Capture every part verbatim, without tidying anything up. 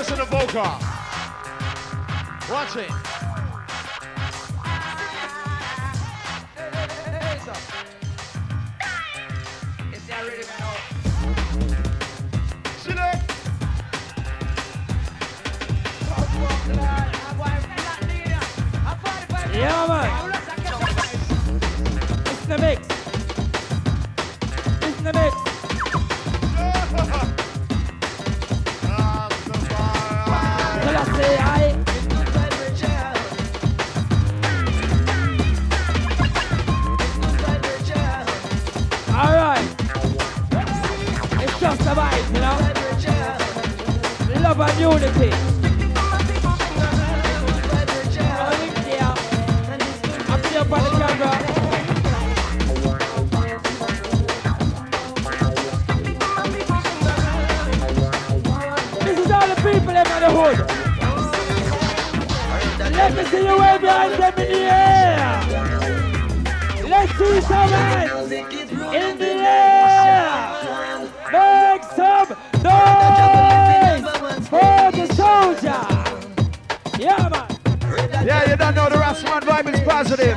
listen to vocal. Watch it. Yeah, man. It's in the mix. It's in the mix. Till I say I. All right. It's just a vibe, you know. Love and unity. Up on the camera. This is all the people in the hood. Let me see you wave your hands up in the air. Let's see some hands in the air. Make some noise for the soldier. Yeah, man. Yeah, you don't know the Rastaman vibe is positive.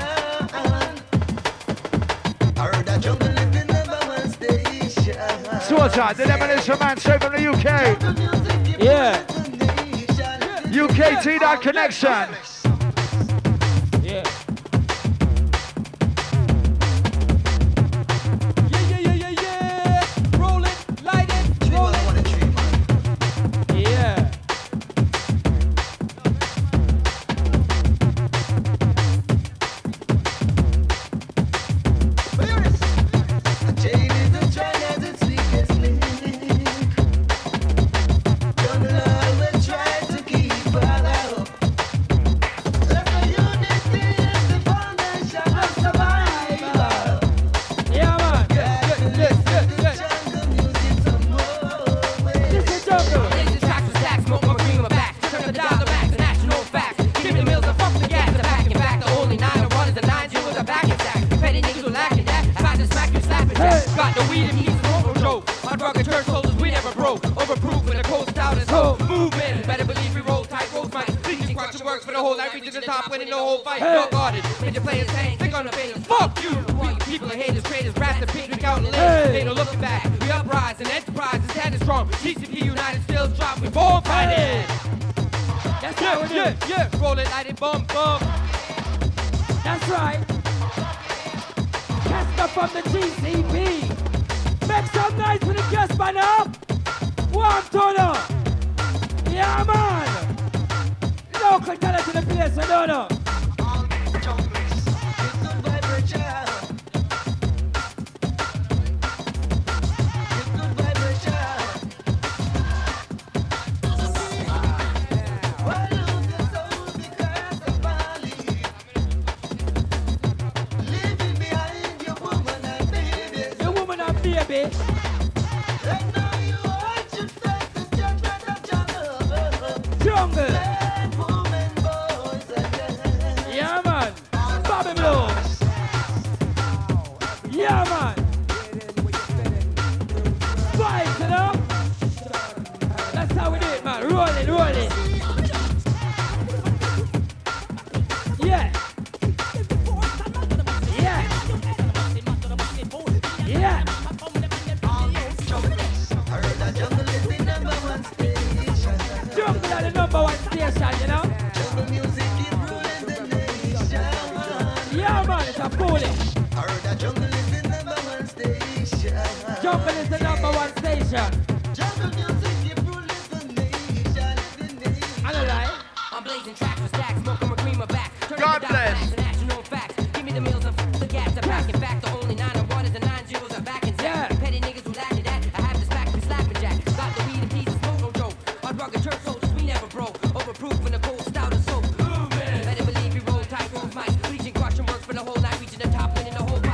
Soldier, the Demolition Man straight from the U K. Yeah. U K T dot connection. Yeah. Yeah, yeah, yeah, yeah, yeah. Roll it, light it, roll it. Yeah.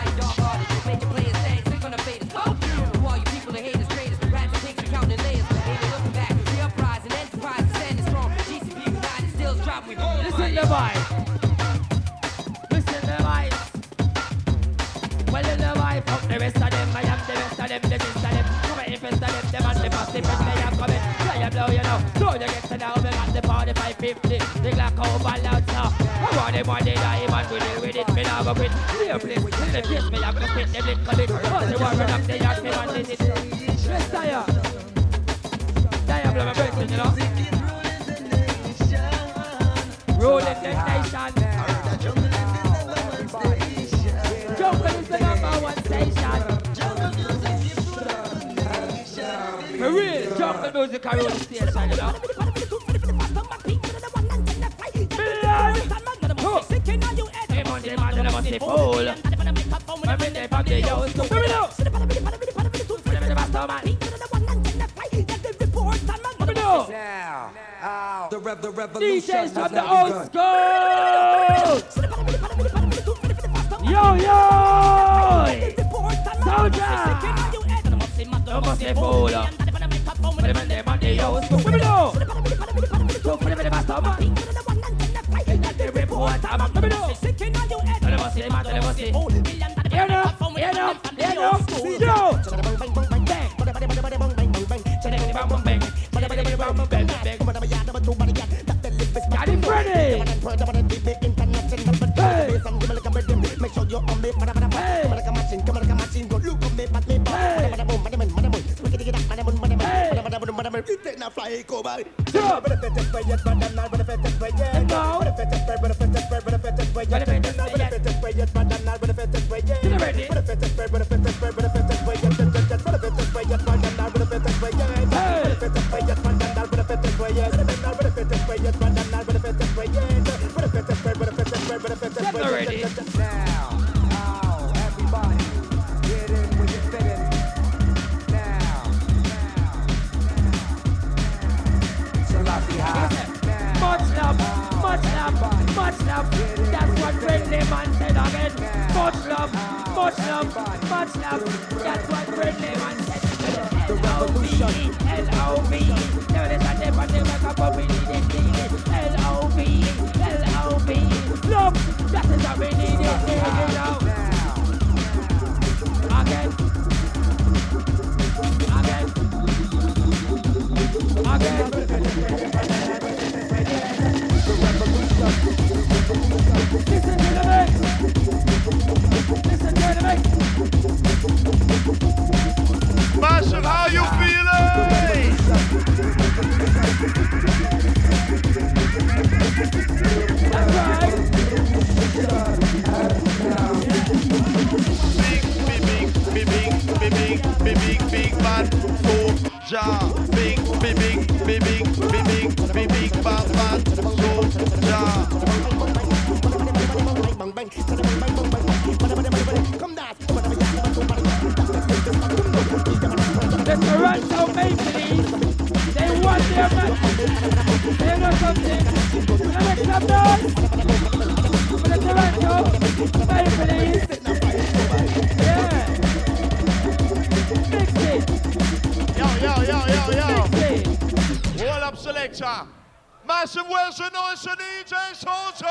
Counting layers, so now we got the party five fifty. The Glock over loud so I want them one day die, man, we deal with it. Me now go quit. Clear place, in the case me have to quit. Them little bit, but the one run up the yard, me want this. Let's tire. Tire, blow my breath, you know. Rolling the nation. Jungle is the number one station. For real, jungle music are rolling station, you know. Hey, Monday, man, they must be full. I'm in the party, yo, so bring it up. Bring it up, man. Now, the rev, the revolution D Js has from the now old begun. school. Yo, yo. Soldier. Don't must be full. Bring it up, yo, so bring it up. So bring it up, man. Report, I'm bring it up. Tell them what's it, man, tell them what's it. Hear them, hear them, hear them. Yo. Got him ready. Hey. Make sure you're on me. Hey. Ready. Now, now, everybody, get in where you fit in. Now, now, now. Selassie high. Much love, much love, much love. That's what friendly man said again. Much love, much love, much love. That's what friendly man said. The revolution. L O V E. Now this and them and they wake up and we need it. L O V E, L O V E. Love, that is what we need it. Now, again, again, again. The revolution. Listen to the mix. Listen to the mix. Massive, how you feeling? That's right. Big, big, big, big, big, big, big, big man, soldier. Big, big, big, big, big, big, big, big, bad man, soldier. The Toronto Maple Leafs, they won their match. They know something. Can I make some noise? For the Toronto Maple Leafs. Yeah. Mix it. Yo, yo, yo, yo, yo. Mix it. Hold up, selector. Massive Wilson, noise to D J Soldier.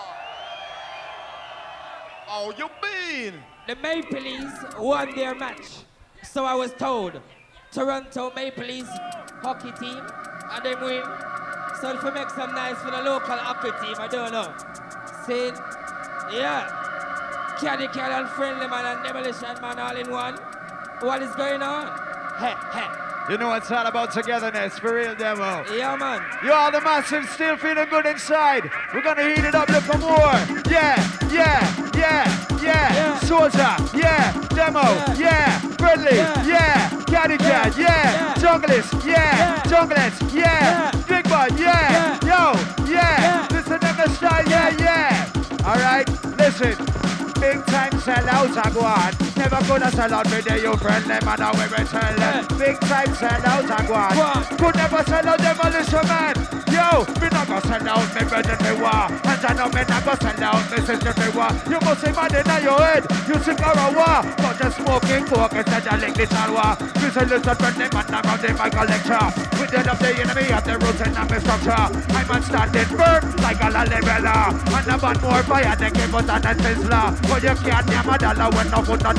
How you been? The Maple Leafs won their match. So I was told. Toronto Maple Leafs hockey team, and they win. So if we make some nice for the local hockey team, I don't know. See? Yeah. Caddy Cat and Friendly Man and Demolition Man all in one. What is going on? Hey, hey. You know it's all about togetherness, for real, demo. Yeah, man. You all the massive still feeling good inside. We're gonna heat it up, look for more. Yeah, yeah, yeah, yeah. Yeah. Soldier, yeah. Demo, Yeah. yeah. Friendly, Yeah. yeah. Caddy Cat, yeah. Yeah. Junglist, yeah. Yeah. Junglist, yeah. Yeah. Big Bud, yeah. Yo, yeah. Yeah. Listen to the style, yeah, yeah. All right, listen. Big time sellouts I go on. Never gonna sell out with you friendly man I will tell them. Big time sellouts I go on. What? Could never sell out Demolition Man. Yo, me not gonna sell out me better than me war. And I know me not gonna sell out me sister me war. You must say man in your head. You think you're a war. Not just smoking coke instead of like this all war. This is listen friendly man I'm on the Michael lecture. With the of the enemy of the roots and I'm a structure. I'm on standing firm like a leveler. And I'm on more fire than Game of Thrones Sizzler. But you can't name a dollar when no foot on the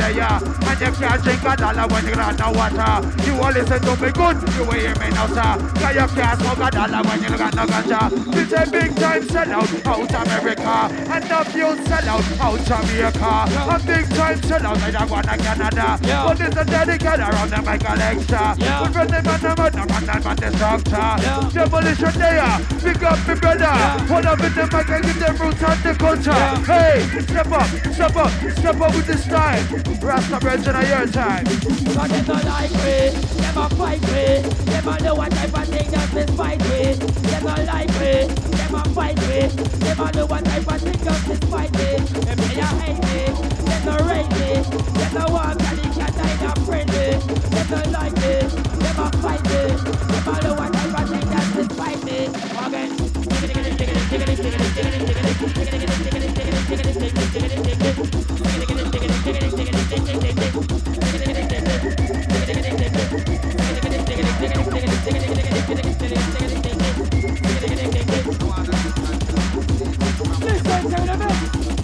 there. And you can't drink a dollar when you got no water. You all listen to me good, you will hear me now, sir. Cause you can't smoke a dollar when you got no ganja. It's a big time sellout out America. And the few sellout out Jamaica. A big time sellout like I want to Canada. Yeah. But it's a dedicated around the Michael Extra. Yeah. But when they man, the man, the man, the man, the structure. Yeah. Demolition there, big up me brother. Yeah. Hold up in the mic and give them roots and the culture. Yeah. Hey, step up, step up, step up with the style. Rasta Bridge in a year time. Cause they don't like me, them a fight me. Them a know what type of thing that this fight me. Them don't like me, them a fight me. Them a know what type of thing that this fight me. Them say I hate me, them don't rate me. Them don't want and they can't die not friendly. Them don't like me, them a fight me. Them a know what type of thing that this fight me. Again. Listen to the mix.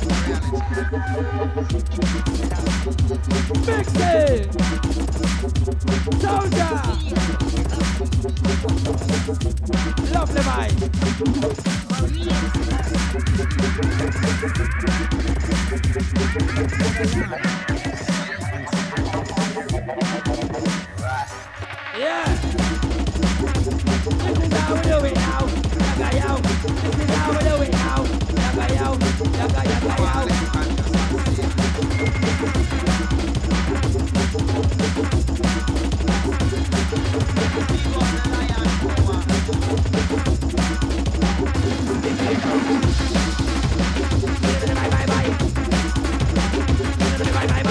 Mix it. Soldier. Lovely mind. Yeah. This is how we do it now. Yaga yow. This is how we do it now. Yaga yow. Yaga yaga yow. Bye bye bye. Bye bye bye.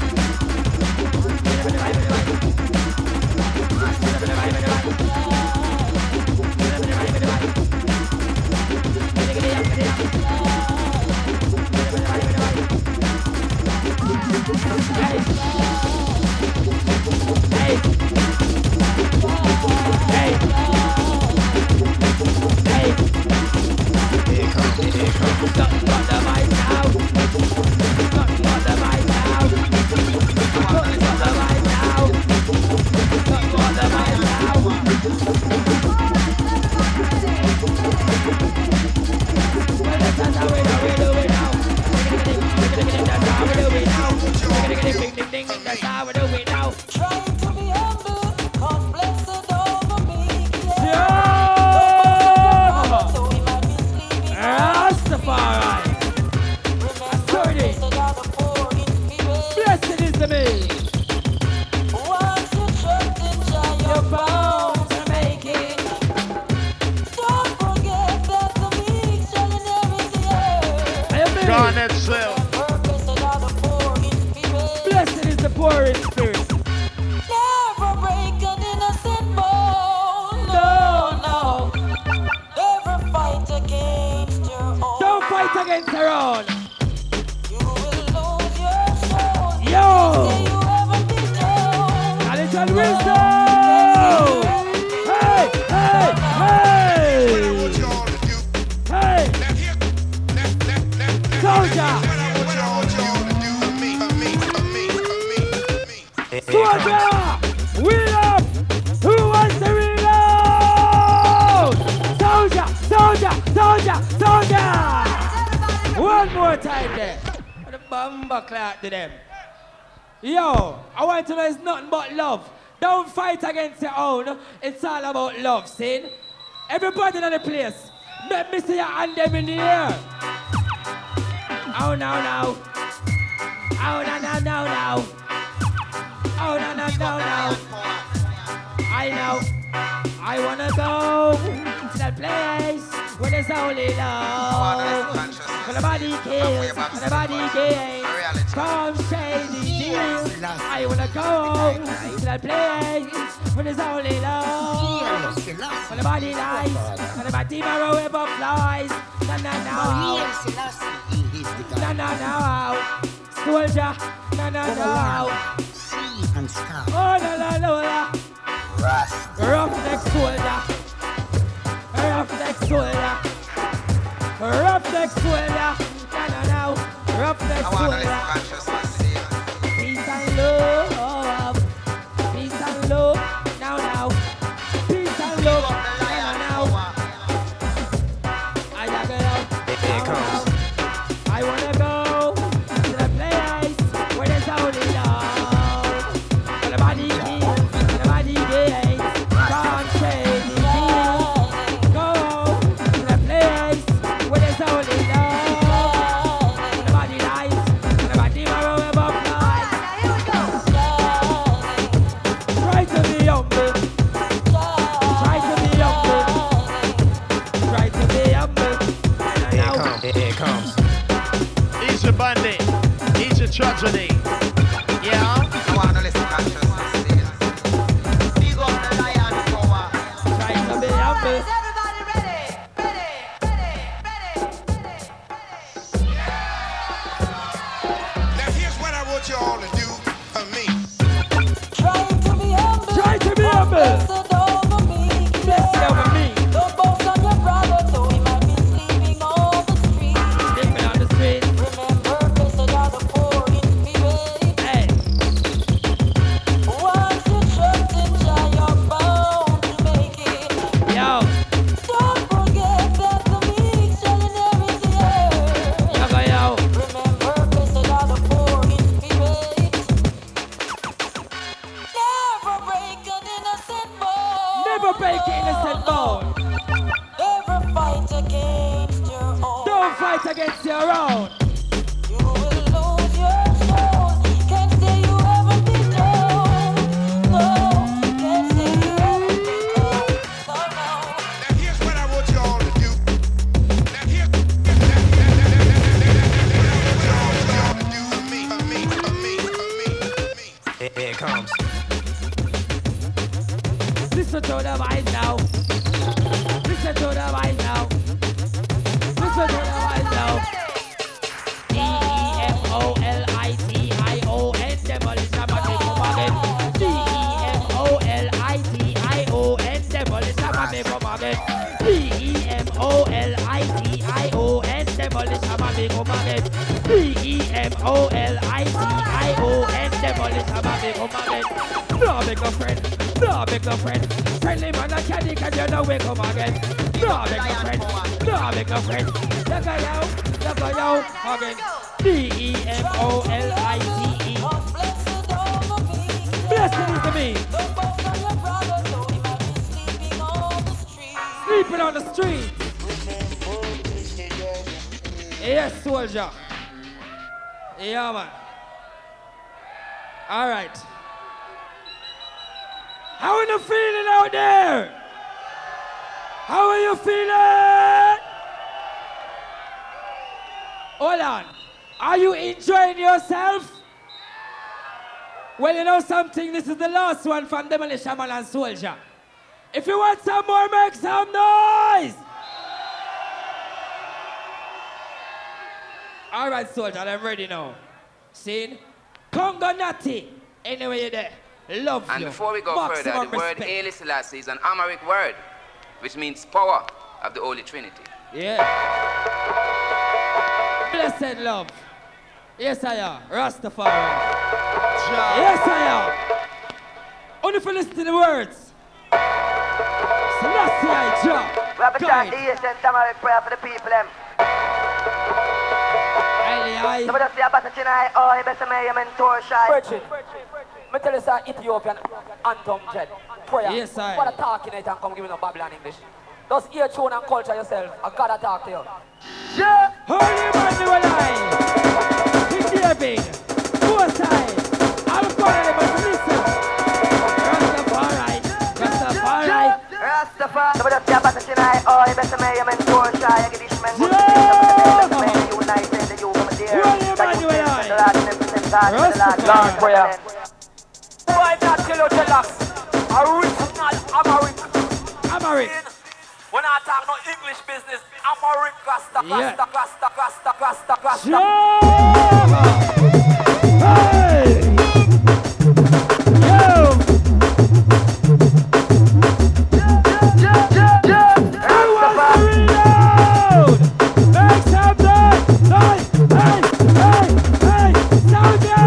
Blessed is the poor in spirit. Never break an innocent bone. No, no. Never fight against your own. Don't fight against your own. You will lose your soul. Yo. Say you ever did know. A little wisdom. Hey, hey, hey. Hey. Soldier. Soldier. Wheel up. Who wants to reload? Soldier, soldier, soldier, soldier. One more time there. The bumper clap to them. Yo, I want to know it's nothing but love. Don't fight against your own. It's all about love, see? Everybody in the place, let me see your hand them in the air. Oh, no, no. Oh, no, no, no, no. Oh, no, no, no, no. I know. I want to go to that place where there's only love. When the body kills, when the body gains. Come shady deals. I wanna go to that place where there's only love. When the body lies, and the body marrow ever flies. Na na na. Na na na. Soldier. Na na na. Oh la la la la. Roughneck soldier. Roughneck soldier. Roughneck soldier. Na na na. Roughneck soldier. Peace Never break your innocent bone. Never fight against your own. Don't fight against your own. You will lose your soul. Can't say you ever be told. No, can't say you ever be told. No, no. Now here's what I want y'all to do. Now here's what I want y'all to do for me, for me, for me, for me, for me. Here it comes. Listen to the voice now. Listen to the voice now. Listen to the voice now. D E M O L I T I O N demolish a man come again. D E M O L I T I O N demolish a man come again. D E M O L I T I O N demolish a man come again. D E M O L I T I O N demolish a man come again. No make a friend. No make a friend. Friendly man a caddy can you know we come again. No make a friend. No make a friend. Look at you. Look at you again. D E M O L I T E. Blessing is to me. Sleeping on the street. Yes, soldier. Yeah, man. All right. How are you feeling out there? How are you feeling? Hold on. Are you enjoying yourself? Well, you know something? This is the last one from Demolition Man and Soldier. If you want some more, make some noise! All right, Soldier, I'm ready now. Seen? Congo Natty. Anyway, you're there. Love and you. before we go Maximum further, the word respect. Haile Selassie is an Amharic word, which means power of the Holy Trinity. Yeah. Blessed love. Yes, I am. Rastafari. Yes, I am. Only for listening to the words. Selassie I Jah. Rabbi John, the ancient Tamaric prayer for the people, them. Haile I. Somebody say about the Chinai, oh, he better may him in Torshai. Virgin, me tell you sir, Ethiopian anthem jet prayer. Yes, I. What a talk in it and come give me no Babylon English. Just hear tune and culture yourself. I gotta talk to you. Yeah. Holy Emmanuel I. King David. Suicide. I'll call him and listen. Rastafari. Rastafari. Rastafari. Somebody say about the Chinai, oh, he better may him in Torshai. I get this man good. Yeah. United, the you come there. Holy Emmanuel I. Lord prayer. Why not tell you relax? Original Amharic. Amharic. When I talk no English business, Amharic Rasta, Yeah. Rasta, Rasta, Rasta, Rasta, Rasta. Jehovah! Hey! Yo! Who wants to reload? Make some noise! Noise! Hey! Hey! Hey! Soldier!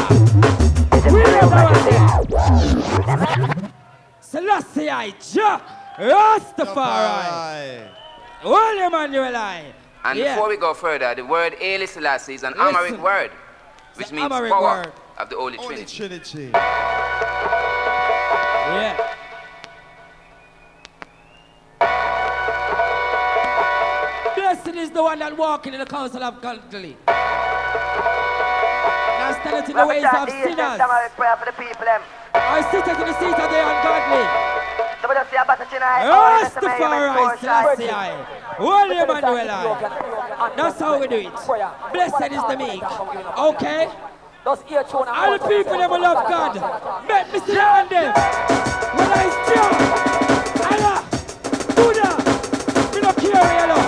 Selassie I Jah Rastafari. Holy Emmanuel I. And Yeah. before we go further, the word Haile Selassie is an Listen. Amharic word, which It's an means Amharic power word. of the Holy Holy Trinity. Trinity. Yeah. Blessed is the one that walking in the council of godly. Now standeth in the Rabbi ways John, of the ancient sinners. Tamaric prayer for the people, them. I sitteth in the seat of the ungodly. Somebody say about the Chinai, oh, he better may him in Rastafari, Torshai. Selassie I. Holy Emmanuel I. That's how we do it. Blessed is the meek. Okay? Just hear tune and All the culture people yourself. that will love God. Make me see on them. When I Jah, Allah, Buddha, we don't care, yellow.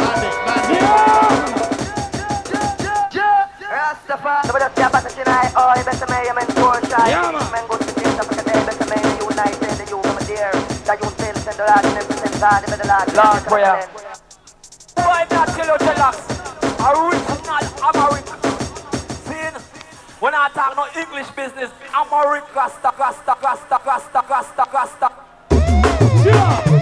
Yeah. Rastafari. Somebody say about the Chinai, oh, he better may him in Torshai. Yeah, man. Men go to the place of the day, better may the United, the you come there. That you still send the Lord, and everything God, the better Lord. Lord prayer. Why not tell you relax? Original Amharic. See, when I talk no English business, Amharic Rasta, Rasta, Rasta, Rasta, Rasta, Rasta. Yeah.